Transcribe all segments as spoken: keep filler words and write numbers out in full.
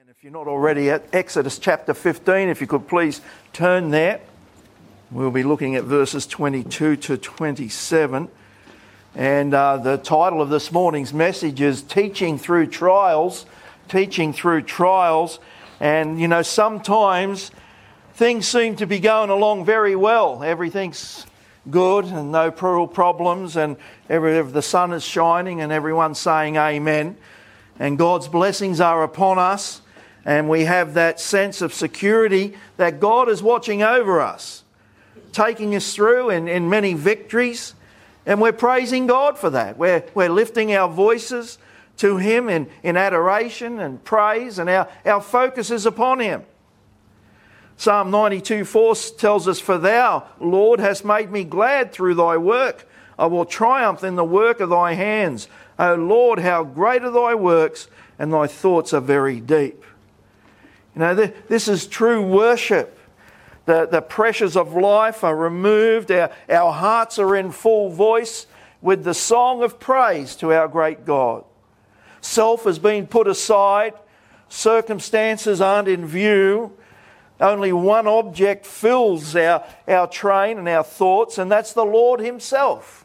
If you're not already at Exodus chapter fifteen, if you could please turn there. We'll be looking at verses twenty-two to twenty-seven. And uh, the title of this morning's message is Teaching Through Trials. Teaching Through Trials. And, you know, sometimes things seem to be going along very well. Everything's good and no real problems, and every, the sun is shining and everyone's saying amen. And God's blessings are upon us. And we have that sense of security that God is watching over us, taking us through in, in many victories. And we're praising God for that. We're, we're lifting our voices to Him in, in adoration and praise, and our, our focus is upon Him. Psalm ninety-two four tells us, "For Thou, Lord, hast made me glad through Thy work. I will triumph in the work of Thy hands. O Lord, how great are Thy works, and Thy thoughts are very deep." You know, this is true worship. The, the pressures of life are removed. Our, our hearts are in full voice with the song of praise to our great God. Self has been put aside. Circumstances aren't in view. Only one object fills our, our train and our thoughts, and that's the Lord Himself.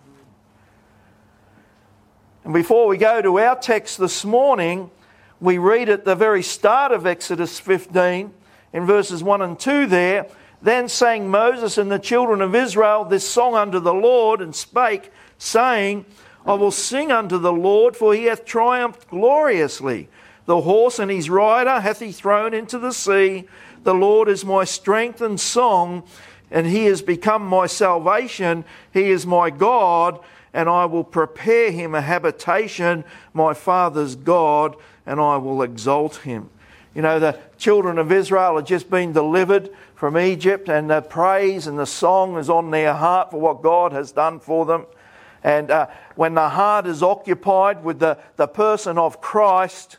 And before we go to our text this morning, we read at the very start of Exodus fifteen, in verses one and two there, "Then sang Moses and the children of Israel this song unto the Lord, and spake, saying, I will sing unto the Lord, for He hath triumphed gloriously. The horse and his rider hath He thrown into the sea. The Lord is my strength and song, and He is become my salvation. He is my God, and I will prepare Him a habitation, my father's God, and I will exalt Him." You know, the children of Israel had just been delivered from Egypt, and the praise and the song is on their heart for what God has done for them. And uh, when the heart is occupied with the, the person of Christ,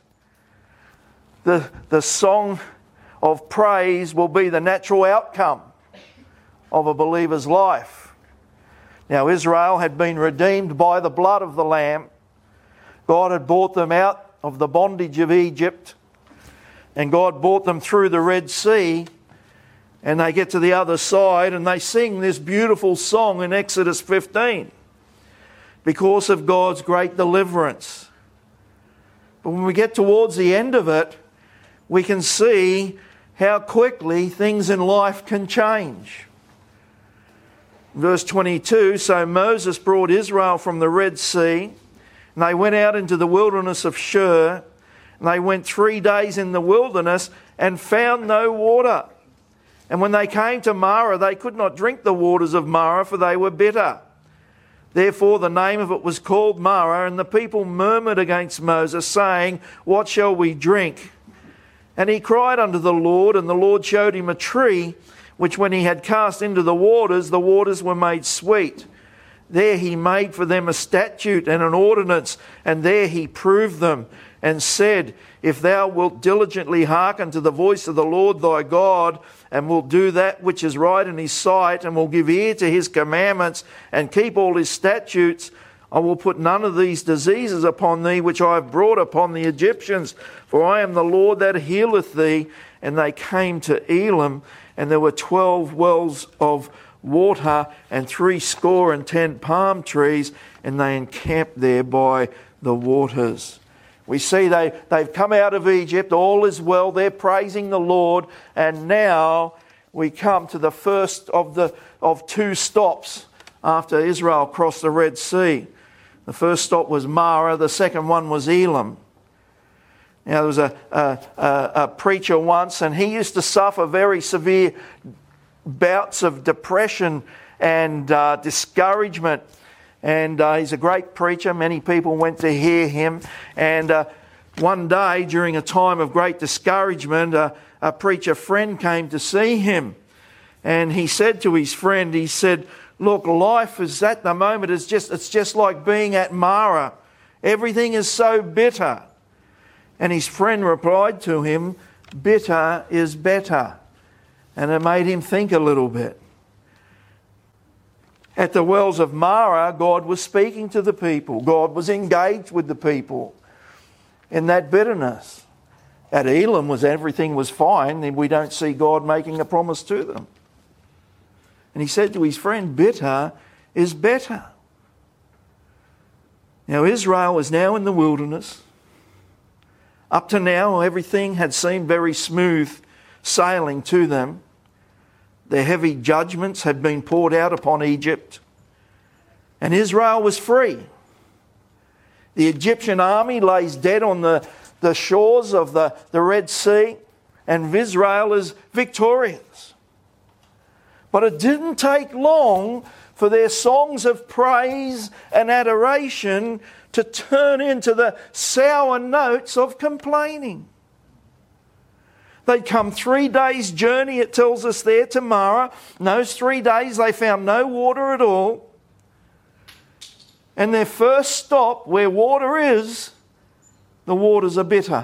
the, the song of praise will be the natural outcome of a believer's life. Now, Israel had been redeemed by the blood of the Lamb. God had brought them out of the bondage of Egypt, and God brought them through the Red Sea, and they get to the other side and they sing this beautiful song in Exodus fifteen because of God's great deliverance. But when we get towards the end of it, we can see how quickly things in life can change. Verse twenty-two, "So Moses brought Israel from the Red Sea, and they went out into the wilderness of Shur, and they went three days in the wilderness and found no water. And when they came to Marah, they could not drink the waters of Marah, for they were bitter. Therefore the name of it was called Marah, and the people murmured against Moses, saying, What shall we drink? And he cried unto the Lord, and the Lord showed him a tree, which when he had cast into the waters, the waters were made sweet. There he made for them a statute and an ordinance, and there he proved them, and said, If thou wilt diligently hearken to the voice of the Lord thy God, and wilt do that which is right in His sight, and will give ear to His commandments, and keep all His statutes, I will put none of these diseases upon thee, which I have brought upon the Egyptians, for I am the Lord that healeth thee. And they came to Elim, and there were twelve wells of water, and three score and ten palm trees, and they encamped there by the waters." We see they, they've come out of Egypt, all is well, they're praising the Lord, and now we come to the first of the of two stops after Israel crossed the Red Sea. The first stop was Marah, the second one was Elim. Now there was a, a, a, a preacher once, and he used to suffer very severe bouts of depression and uh, discouragement. And uh, he's a great preacher. Many people went to hear him. And uh, one day, during a time of great discouragement, uh, a preacher friend came to see him. And he said to his friend, he said, "Look, life is at the moment, it's just, it's just like being at Marah. Everything is so bitter." And his friend replied to him, "Bitter is better." And it made him think a little bit. At the wells of Marah, God was speaking to the people. God was engaged with the people in that bitterness. At Elim was everything was fine, and we don't see God making a promise to them. And he said to his friend, bitter is better. Now Israel is now in the wilderness. Up to now, everything had seemed very smooth sailing to them. Their heavy judgments had been poured out upon Egypt, and Israel was free. The Egyptian army lays dead on the, the shores of the, the Red Sea, and Israel is victorious. But it didn't take long for their songs of praise and adoration to turn into the sour notes of complaining. They'd come three days' journey, it tells us there, to Marah. In those three days they found no water at all. And their first stop, where water is, the waters are bitter.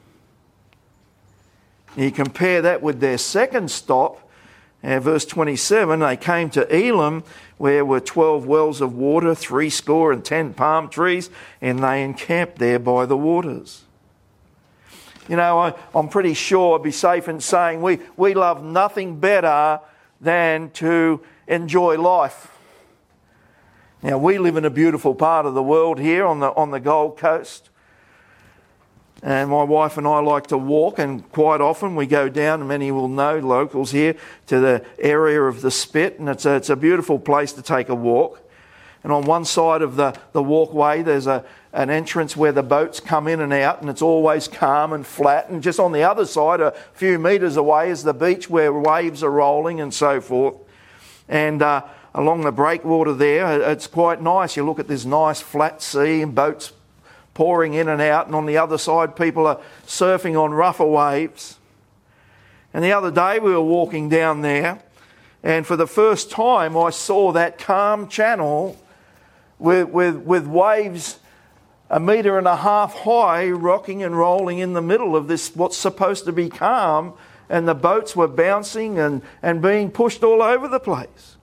You compare that with their second stop, uh, verse twenty-seven, they came to Elim, where were twelve wells of water, three score and ten palm trees, and they encamped there by the waters. You know, I, I'm pretty sure I'd be safe in saying we, we love nothing better than to enjoy life. Now, we live in a beautiful part of the world here on the on the Gold Coast. And my wife and I like to walk, and quite often we go down, and many will know, locals here, to the area of the Spit, and it's a, it's a beautiful place to take a walk. And on one side of the, the walkway there's a an entrance where the boats come in and out, and it's always calm and flat. And just on the other side, a few metres away, is the beach where waves are rolling and so forth. And uh, along the breakwater there, it's quite nice. You look at this nice flat sea and boats pouring in and out, and on the other side people are surfing on rougher waves. And the other day we were walking down there, and for the first time I saw that calm channel with, with, with waves a metre and a half high rocking and rolling in the middle of this what's supposed to be calm, and the boats were bouncing and, and being pushed all over the place.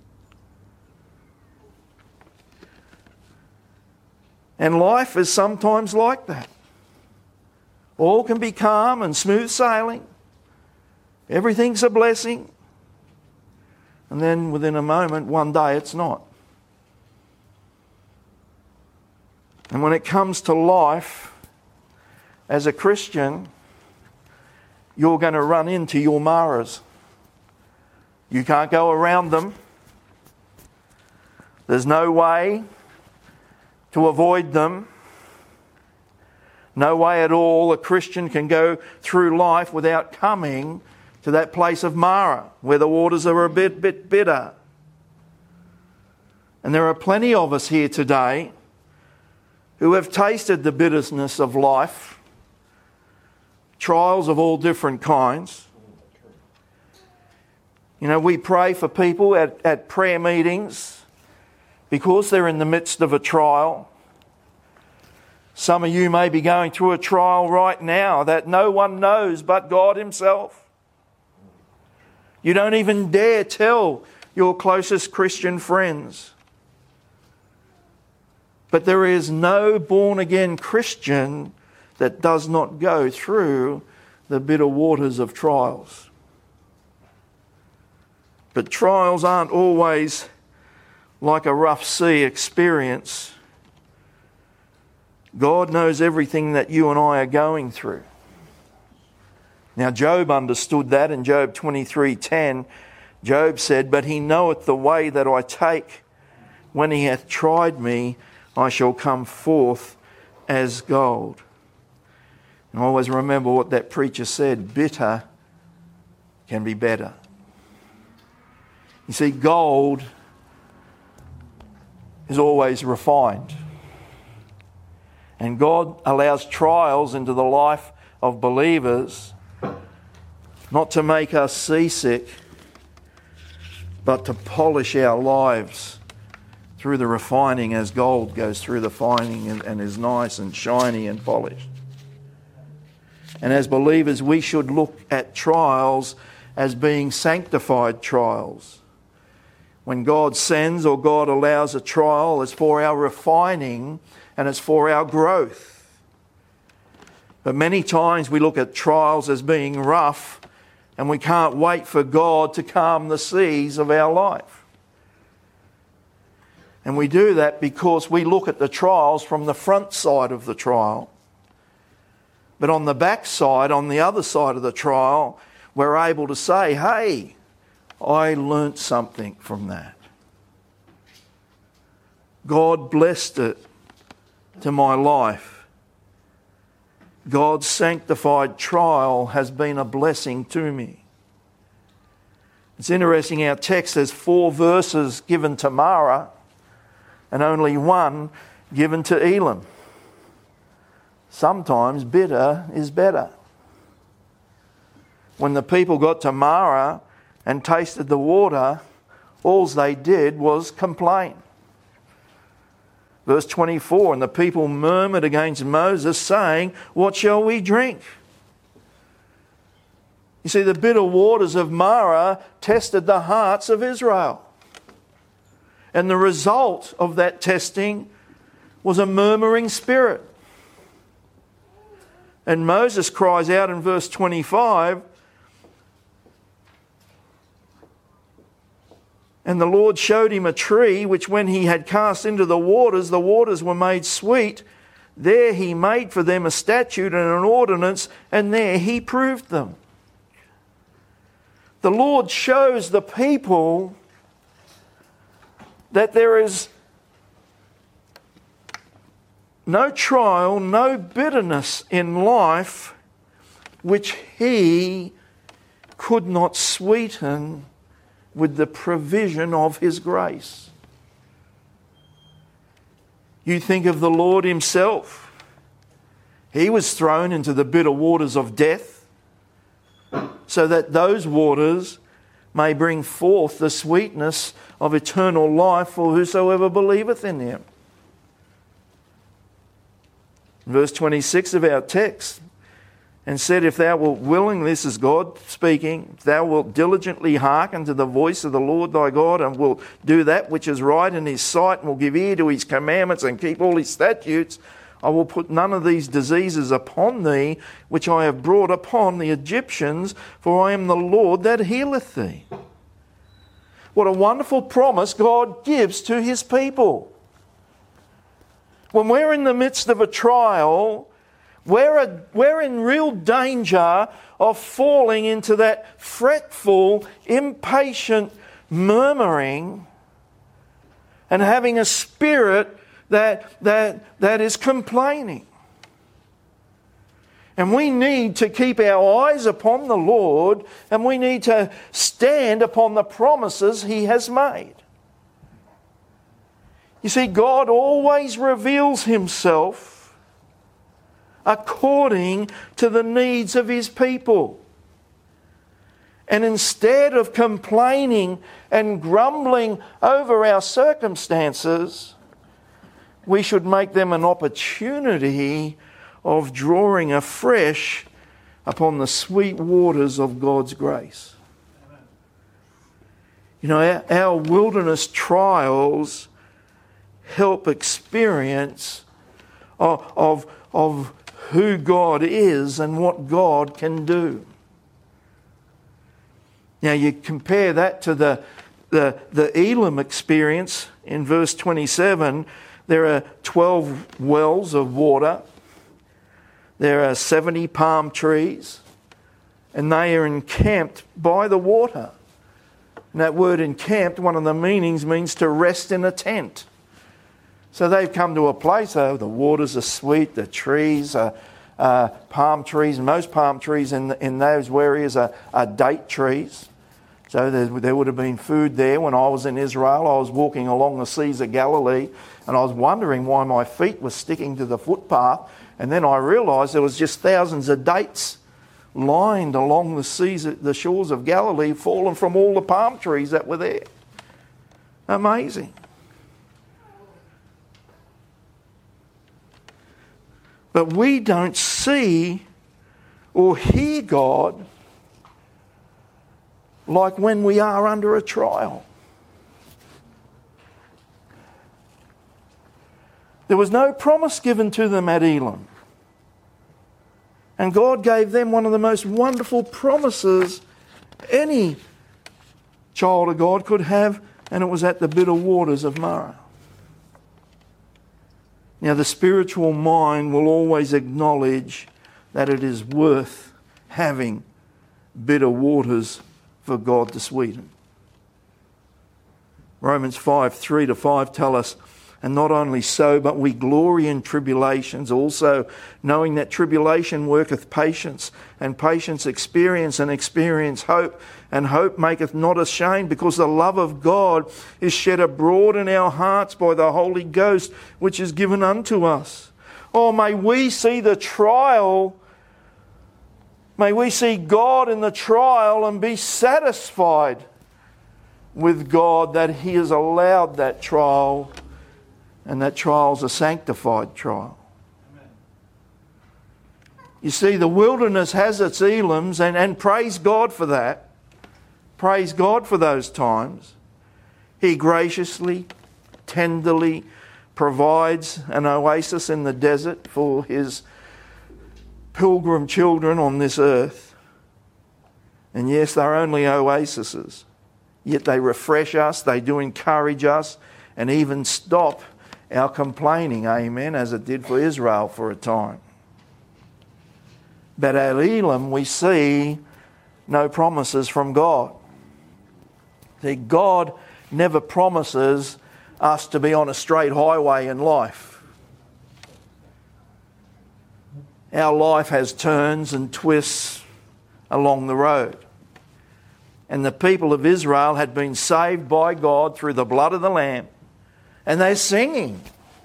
And life is sometimes like that. All can be calm and smooth sailing. Everything's a blessing. And then within a moment, one day it's not. And when it comes to life, as a Christian, you're going to run into your maras. You can't go around them. There's no way to avoid them. No way at all a Christian can go through life without coming to that place of Marah, where the waters are a bit, bit bitter. And there are plenty of us here today who have tasted the bitterness of life, trials of all different kinds. You know, we pray for people at, at prayer meetings because they're in the midst of a trial. Some of you may be going through a trial right now that no one knows but God Himself. You don't even dare tell your closest Christian friends. But there is no born-again Christian that does not go through the bitter waters of trials. But trials aren't always like a rough sea experience. God knows everything that you and I are going through. Now Job understood that in Job twenty-three ten. Job said, "But He knoweth the way that I take. When He hath tried me, I shall come forth as gold." And always remember what that preacher said, bitter can be better. You see, gold is always refined. And God allows trials into the life of believers not to make us seasick, but to polish our lives through the refining as gold goes through the fining and, and is nice and shiny and polished. And as believers, we should look at trials as being sanctified trials. When God sends or God allows a trial, it's for our refining and it's for our growth. But many times we look at trials as being rough and we can't wait for God to calm the seas of our life. And we do that because we look at the trials from the front side of the trial. But on the back side, on the other side of the trial, we're able to say, hey, I learnt something from that. God blessed it to my life. God's sanctified trial has been a blessing to me. It's interesting, our text has four verses given to Marah and only one given to Elam. Sometimes bitter is better. When the people got to Marah and tasted the water, all they did was complain. Verse twenty-four, and the people murmured against Moses, saying, what shall we drink? You see, the bitter waters of Marah tested the hearts of Israel. And the result of that testing was a murmuring spirit. And Moses cries out in verse twenty-five, and the Lord showed him a tree, which when he had cast into the waters, the waters were made sweet. There he made for them a statute and an ordinance, and there he proved them. The Lord shows the people that there is no trial, no bitterness in life which he could not sweeten with the provision of his grace. You think of the Lord himself. He was thrown into the bitter waters of death so that those waters may bring forth the sweetness of eternal life for whosoever believeth in him. Verse twenty-six of our text, and said, if thou wilt willingly, this is God speaking, if thou wilt diligently hearken to the voice of the Lord thy God, and wilt do that which is right in his sight, and will give ear to his commandments, and keep all his statutes, I will put none of these diseases upon thee, which I have brought upon the Egyptians, for I am the Lord that healeth thee. What a wonderful promise God gives to his people. When we're in the midst of a trial, we're, a, we're in real danger of falling into that fretful, impatient murmuring and having a spirit that, that, that is complaining. And we need to keep our eyes upon the Lord, and we need to stand upon the promises he has made. You see, God always reveals himself according to the needs of his people. And instead of complaining and grumbling over our circumstances, we should make them an opportunity of drawing afresh upon the sweet waters of God's grace. You know, our, our wilderness trials help experience of, of, of who God is and what God can do. Now you compare that to the, the, the Elam experience in verse twenty-seven. There are twelve wells of water. There are seventy palm trees, and they are encamped by the water. And that word encamped, one of the meanings means to rest in a tent. So they've come to a place, oh, the waters are sweet, the trees are uh, palm trees. Most palm trees in, in those areas are, are date trees. So there, there would have been food there. When I was in Israel, I was walking along the seas of Galilee, and I was wondering why my feet were sticking to the footpath. And then I realised there was just thousands of dates lined along the seas, the shores of Galilee, fallen from all the palm trees that were there. Amazing. But we don't see or hear God like when we are under a trial. There was no promise given to them at Elam. And God gave them one of the most wonderful promises any child of God could have, and it was at the bitter waters of Marah. Now, the spiritual mind will always acknowledge that it is worth having bitter waters for God to sweeten. Romans five, three to five tell us, and not only so, but we glory in tribulations also, knowing that tribulation worketh patience, and patience experience, and experience hope, and hope maketh not ashamed, because the love of God is shed abroad in our hearts by the Holy Ghost, which is given unto us. Oh, may we see the trial, may we see God in the trial and be satisfied with God that He has allowed that trial, and that trial's a sanctified trial. Amen. You see, the wilderness has its Elims, and, and praise God for that. Praise God for those times. He graciously, tenderly provides an oasis in the desert for His pilgrim children on this earth. And yes, they're only oases, yet they refresh us, they do encourage us, and even stop our complaining, amen, as it did for Israel for a time. But at Elim we see no promises from God. See, God never promises us to be on a straight highway in life. Our life has turns and twists along the road. And the people of Israel had been saved by God through the blood of the Lamb. And they're singing.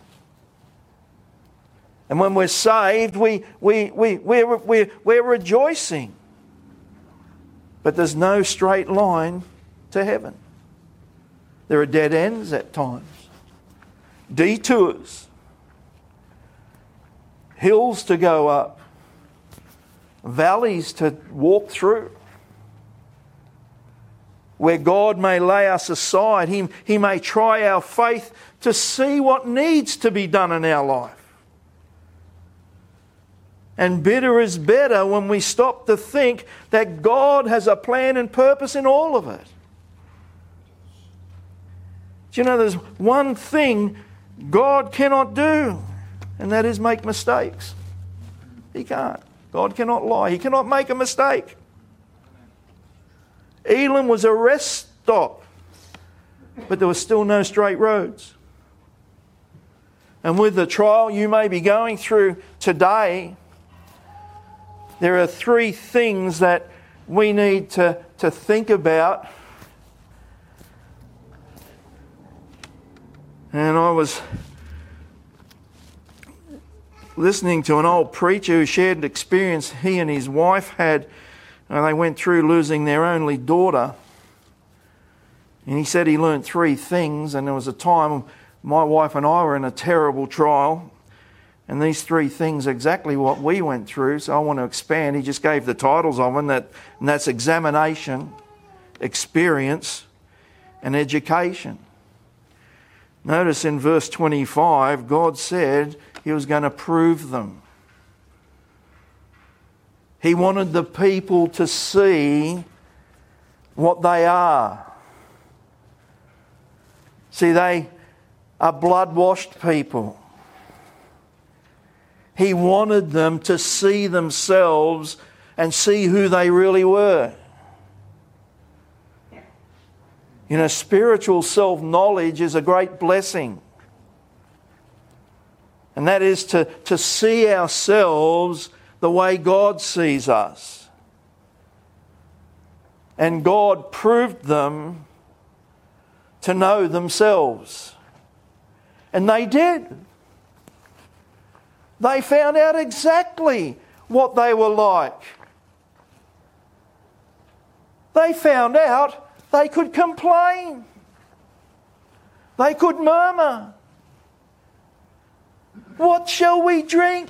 And when we're saved, we, we, we, we're, we're, we're rejoicing. But there's no straight line to heaven. There are dead ends at times. Detours. Hills to go up. Valleys to walk through. Where God may lay us aside, He, he may try our faith to see what needs to be done in our life. And bitter is better when we stop to think that God has a plan and purpose in all of it. Do you know there's one thing God cannot do, and that is make mistakes. He can't. God cannot lie. He cannot make a mistake. Elim was a rest stop, but there were still no straight roads. And with the trial you may be going through today, there are three things that we need to, to think about. And I was listening to an old preacher who shared an experience he and his wife had. And they went through losing their only daughter. And he said he learned three things. And there was a time my wife and I were in a terrible trial. And these three things are exactly what we went through. So I want to expand. He just gave the titles of them. That, and that's examination, experience, and education. Notice in verse twenty-five, God said He was going to prove them. He wanted the people to see what they are. See, they are blood-washed people. He wanted them to see themselves and see who they really were. You know, spiritual self-knowledge is a great blessing. And that is to, to see ourselves the way God sees us. And God proved them to know themselves. And they did. They found out exactly what they were like. They found out they could complain. They could murmur. What shall we drink?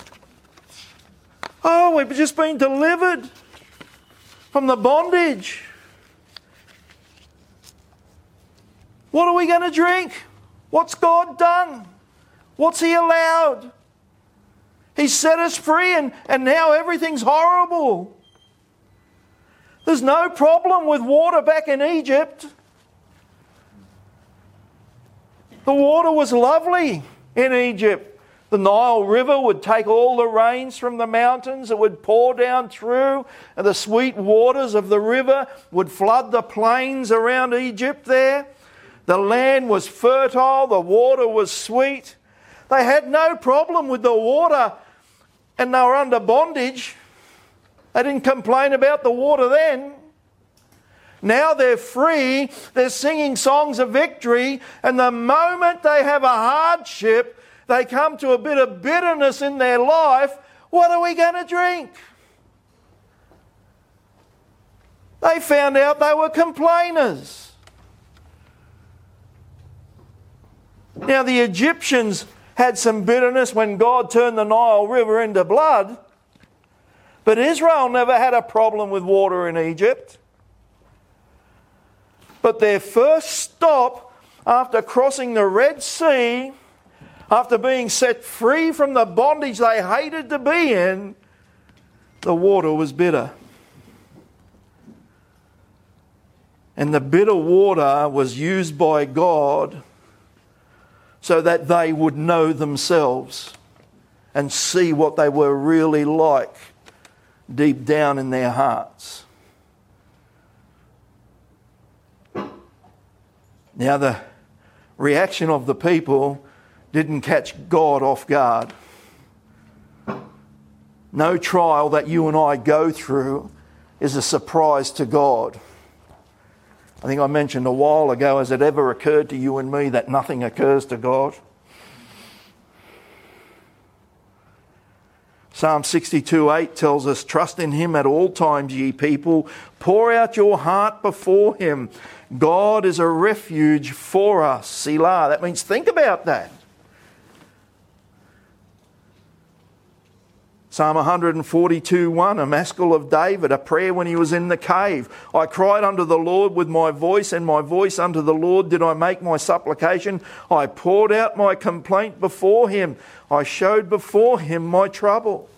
Oh, we've just been delivered from the bondage. What are we going to drink? What's God done? What's He allowed? He set us free and, and now everything's horrible. There's no problem with water back in Egypt. The water was lovely in Egypt. The Nile River would take all the rains from the mountains. It would pour down through, and the sweet waters of the river would flood the plains around Egypt there. The land was fertile. The water was sweet. They had no problem with the water, and they were under bondage. They didn't complain about the water then. Now they're free. They're singing songs of victory, and the moment they have a hardship, they come to a bit of bitterness in their life. What are we going to drink? They found out they were complainers. Now the Egyptians had some bitterness when God turned the Nile River into blood, but Israel never had a problem with water in Egypt. But their first stop after crossing the Red Sea, after being set free from the bondage they hated to be in, the water was bitter. And the bitter water was used by God so that they would know themselves and see what they were really like deep down in their hearts. Now the reaction of the people didn't catch God off guard. No trial that you and I go through is a surprise to God. I think I mentioned a while ago, has it ever occurred to you and me that nothing occurs to God? Psalm sixty-two eight tells us, "Trust in him at all times, ye people. Pour out your heart before him. God is a refuge for us." Selah. That means think about that. Psalm one forty-two one, a maskil of David, a prayer when he was in the cave. "I cried unto the Lord with my voice, and my voice unto the Lord did I make my supplication. I poured out my complaint before him. I showed before him my trouble."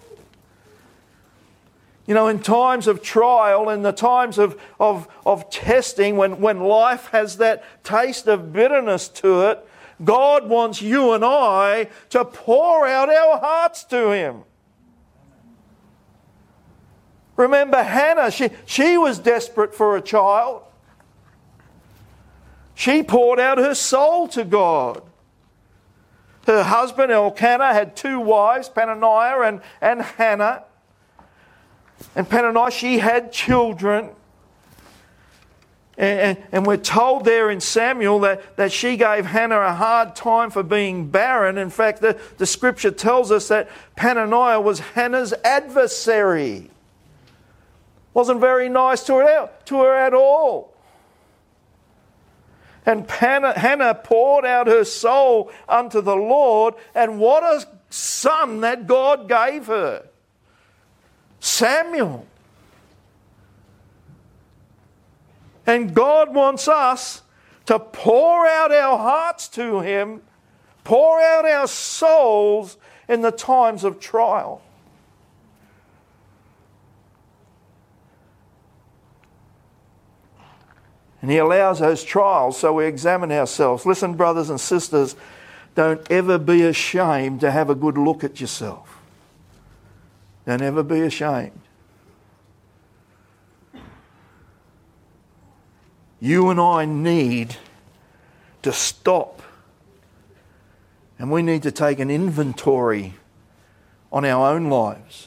You know, in times of trial, in the times of, of, of testing, when, when life has that taste of bitterness to it, God wants you and I to pour out our hearts to him. Remember Hannah, she, she was desperate for a child. She poured out her soul to God. Her husband Elkanah had two wives, Peninnah and, and Hannah. And Peninnah, she had children. And, and, and we're told there in Samuel that, that she gave Hannah a hard time for being barren. In fact, the, the scripture tells us that Peninnah was Hannah's adversary. Wasn't very nice to her, to her at all. And Hannah poured out her soul unto the Lord, and what a son that God gave her. Samuel. And God wants us to pour out our hearts to him, pour out our souls in the times of trial. And he allows those trials so we examine ourselves. Listen, brothers and sisters, don't ever be ashamed to have a good look at yourself. Don't ever be ashamed. You and I need to stop. And we need to take an inventory on our own lives.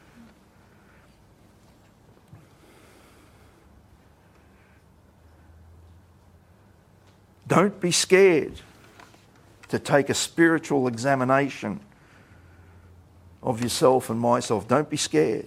Don't be scared to take a spiritual examination of yourself and myself. Don't be scared.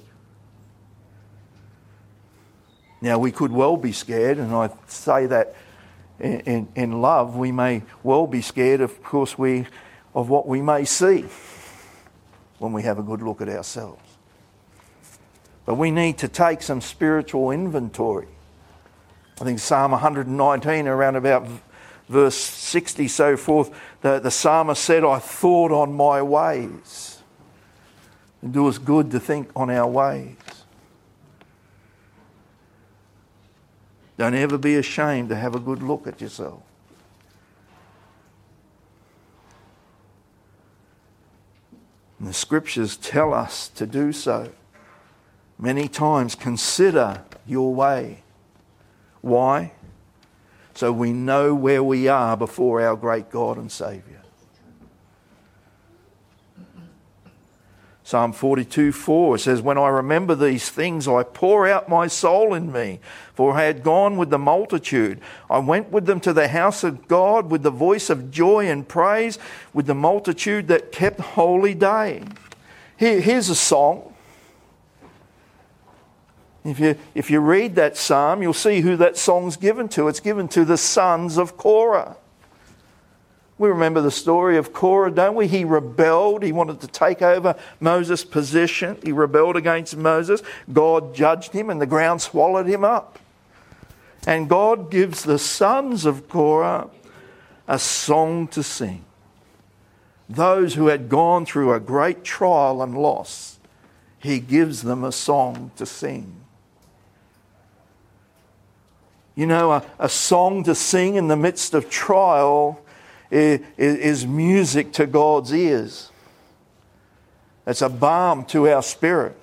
Now, we could well be scared, and I say that in, in, in love. We may well be scared, of course, we of what we may see when we have a good look at ourselves. But we need to take some spiritual inventory. I think Psalm one nineteen, around about verse sixty, so forth, the, the psalmist said, "I thought on my ways." and do us good to think on our ways. Don't ever be ashamed to have a good look at yourself. And the scriptures tell us to do so. Many times, consider your way. Why? So we know where we are before our great God and Saviour. Psalm forty-two four says, when I remember these things, I pour out my soul in me. For I had gone with the multitude. I went with them to the house of God with the voice of joy and praise, with the multitude that kept holy day. Here, here's a song. If you, if you read that psalm, you'll see who that song's given to. It's given to the sons of Korah. We remember the story of Korah, don't we? He rebelled. He wanted to take over Moses' position. He rebelled against Moses. God judged him and the ground swallowed him up. And God gives the sons of Korah a song to sing. Those who had gone through a great trial and loss, He gives them a song to sing. You know, a, a song to sing in the midst of trial is, is music to God's ears. It's a balm to our spirit.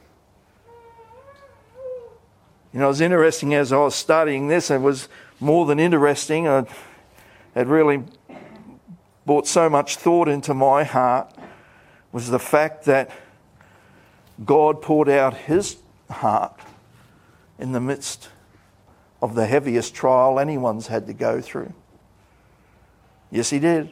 You know, it was interesting as I was studying this. It was more than interesting. I had really brought so much thought into my heart was the fact that God poured out His heart in the midst of the heaviest trial anyone's had to go through. Yes, He did.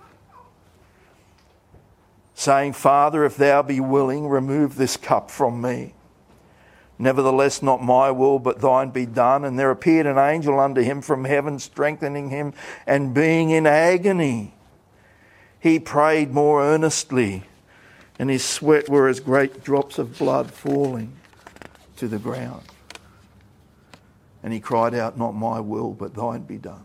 Saying, Father, if Thou be willing, remove this cup from me. Nevertheless, not my will, but Thine be done. And there appeared an angel unto him from heaven, strengthening him, and being in agony, he prayed more earnestly, and his sweat were as great drops of blood falling to the ground. And he cried out, not my will, but Thine be done.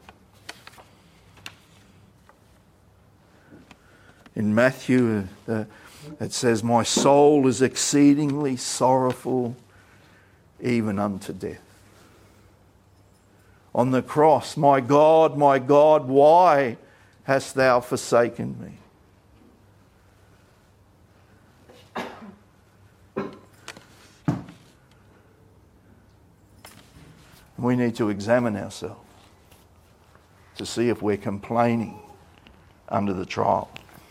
In Matthew, uh, it says, my soul is exceedingly sorrowful, even unto death. On the cross, my God, my God, why hast Thou forsaken me? We need to examine ourselves to see if we're complaining under the trial.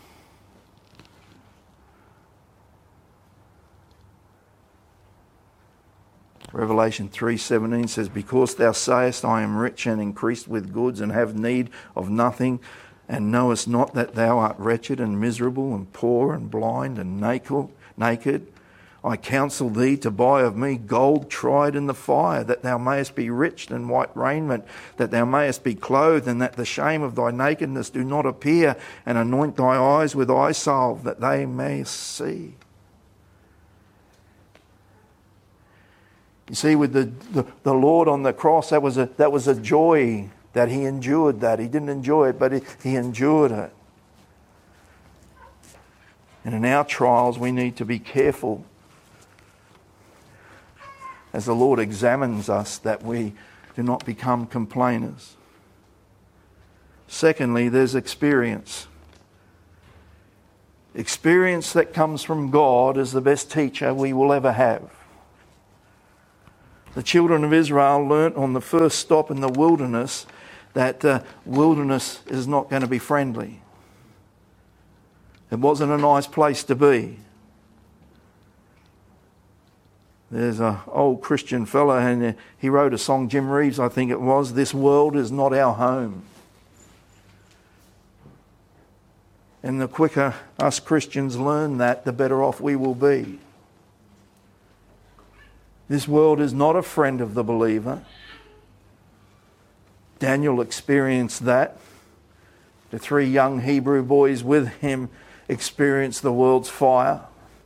Revelation three seventeen says, because thou sayest, I am rich and increased with goods and have need of nothing, and knowest not that thou art wretched and miserable and poor and blind and naked, I counsel thee to buy of me gold tried in the fire, that thou mayest be rich, and white raiment, that thou mayest be clothed, and that the shame of thy nakedness do not appear, and anoint thy eyes with eye salve, that they may see. You see, with the, the, the Lord on the cross, that was a that was a joy that He endured that. He didn't enjoy it, but he, he endured it. And in our trials, we need to be careful as the Lord examines us that we do not become complainers. Secondly, there's experience. Experience that comes from God is the best teacher we will ever have. The children of Israel learnt on the first stop in the wilderness that uh, wilderness is not going to be friendly. It wasn't a nice place to be. There's an old Christian fella, and he wrote a song, Jim Reeves I think it was, this world is not our home. And the quicker us Christians learn that, the better off we will be. This world is not a friend of the believer. Daniel experienced that. The three young Hebrew boys with him experienced the world's fire.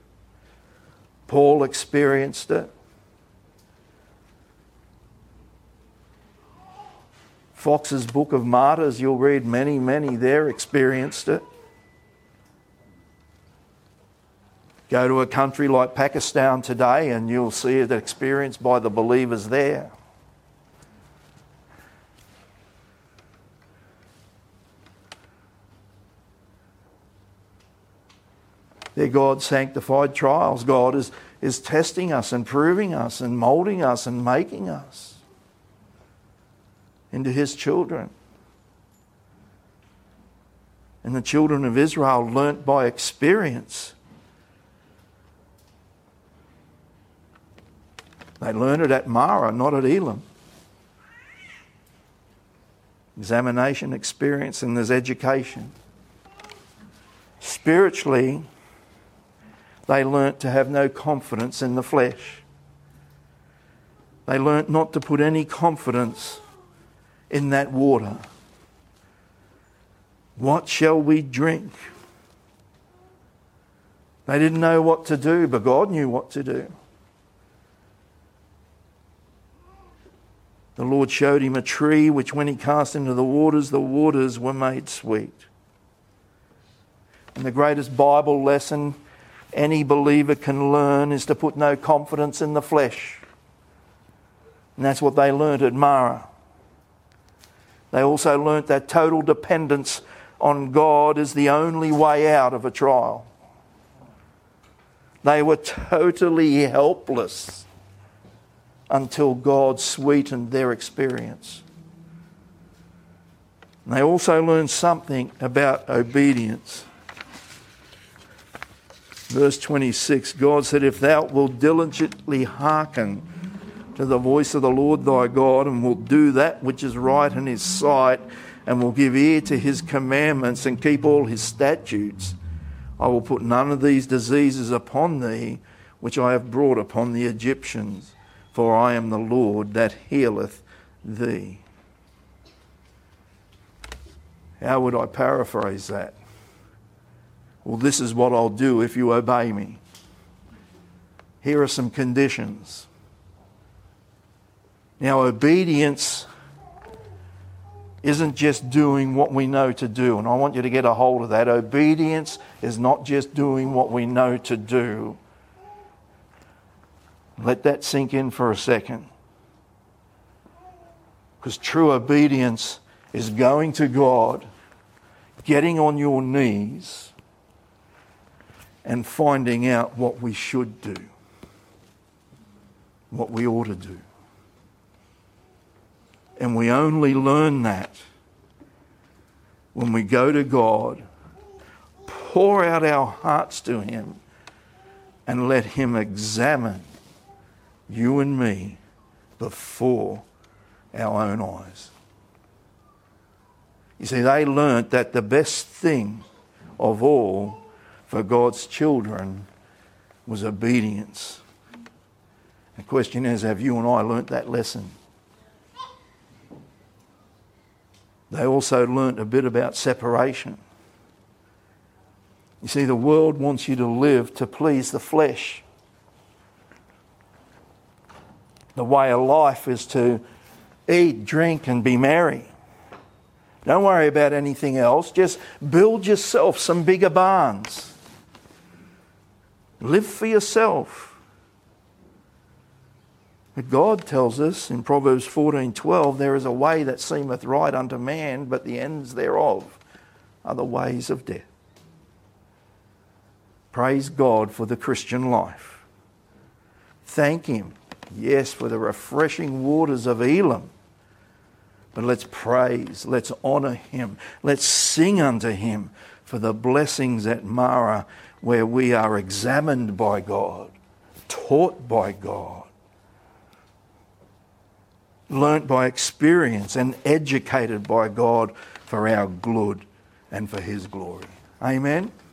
Paul experienced it. Fox's Book of Martyrs, you'll read many, many there experienced it. Go to a country like Pakistan today and you'll see it experienced by the believers there. They're God-sanctified trials. God is, is testing us and proving us and moulding us and making us into His children. And the children of Israel learnt by experience. They learned it at Marah, not at Elim. Examination, experience, and there's education. Spiritually, they learnt to have no confidence in the flesh. They learnt not to put any confidence in that water. What shall we drink? They didn't know what to do, but God knew what to do. The Lord showed him a tree which when he cast into the waters, the waters were made sweet. And the greatest Bible lesson any believer can learn is to put no confidence in the flesh. And that's what they learnt at Marah. They also learnt that total dependence on God is the only way out of a trial. They were totally helpless until God sweetened their experience. And they also learned something about obedience. Verse twenty-six, God said, if thou wilt diligently hearken to the voice of the Lord thy God, and wilt do that which is right in his sight, and will give ear to his commandments, and keep all his statutes, I will put none of these diseases upon thee, which I have brought upon the Egyptians, for I am the Lord that healeth thee. How would I paraphrase that? Well, this is what I'll do if you obey me. Here are some conditions. Now, obedience isn't just doing what we know to do, and I want you to get a hold of that. Obedience is not just doing what we know to do. Let that sink in for a second. Because true obedience is going to God, getting on your knees, and finding out what we should do, what we ought to do. And we only learn that when we go to God, pour out our hearts to Him, and let Him examine you and me before our own eyes. You see, they learnt that the best thing of all for God's children was obedience. The question is, have you and I learnt that lesson? They also learnt a bit about separation. You see, the world wants you to live to please the flesh. The way of life is to eat, drink, and be merry. Don't worry about anything else. Just build yourself some bigger barns. Live for yourself. But God tells us in Proverbs fourteen twelve, there is a way that seemeth right unto man, but the ends thereof are the ways of death. Praise God for the Christian life. Thank Him, yes, for the refreshing waters of Elim. But let's praise, let's honour Him, let's sing unto Him for the blessings at Marah, where we are examined by God, taught by God, learnt by experience, and educated by God for our good and for His glory. Amen.